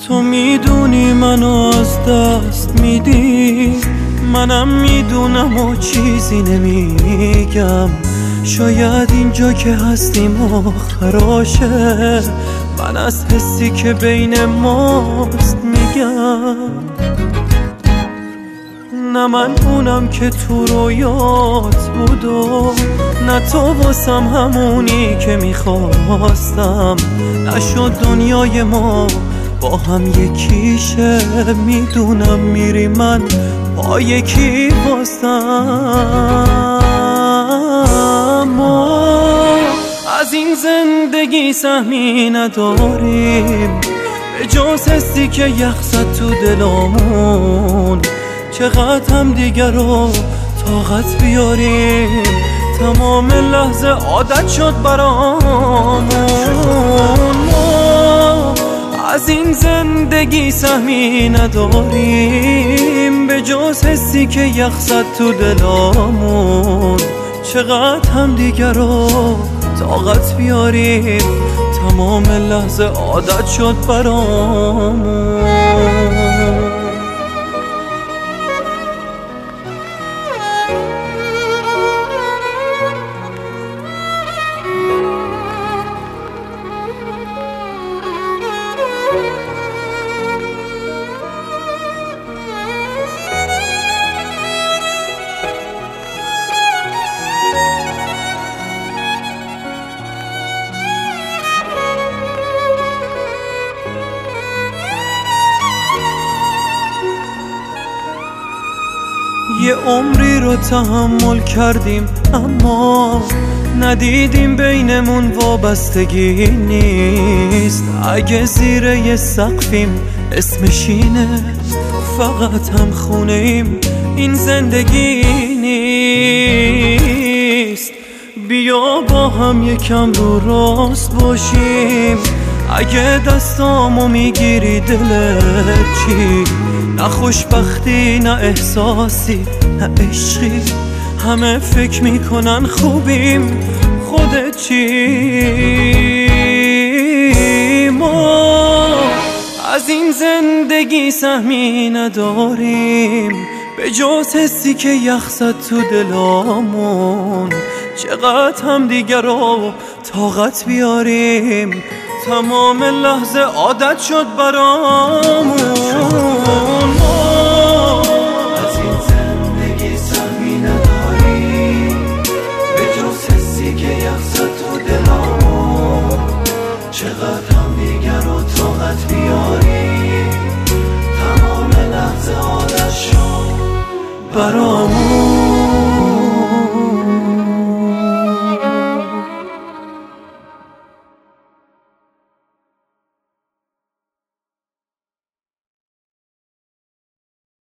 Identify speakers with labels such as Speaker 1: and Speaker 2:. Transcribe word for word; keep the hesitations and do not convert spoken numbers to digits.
Speaker 1: تو میدونی منو از دست میدی، منم میدونم و چیزی نمیگم. شاید اینجا که هستیم و خراشه، من از حسی که بین ماست میگم. نه من اونم که تو رویات بود و نه تو واسم همونی که میخواستم. نشد دنیای ما با هم یکیشه، میدونم میری من با یکی باستم. ما از این زندگی سهمی نداریم به جز حسی که یخ زد تو دلامون. چقدر هم دیگر رو طاقت بیاریم، تمام لحظه عادت شد برامون. ما از این زندگی سهمی نداریم به جز حسی که یخ زد تو دلامون. چقدر هم دیگر رو طاقت بیاریم، تمام لحظه عادت شد برامون. یه عمری رو تحمل کردیم اما ندیدیم بینمون وابستگی نیست. اگه زیر یه سقفیم اسمش اینه، فقط هم خونه ایم، این زندگی نیست. بیا با هم یکم رو راست باشیم، اگه دستامو میگیری دلت چی؟ نه خوشبختی نه احساسی نه عشقی، همه فکر میکنن خوبیم، خودت چی؟ ما از این زندگی سهمی نداریم به جز حسی که یخ زد تو دلامون. چقدر هم دیگر رو طاقت بیاریم، تمام لحظه عادت شد برامون.
Speaker 2: ما از این زندگی سهمی نداریم به جز حسی که یخ زد تو دلامون. چقدر هم دیگر رو طاقت بیاریم، تمام لحظه عادت شد
Speaker 1: برامون.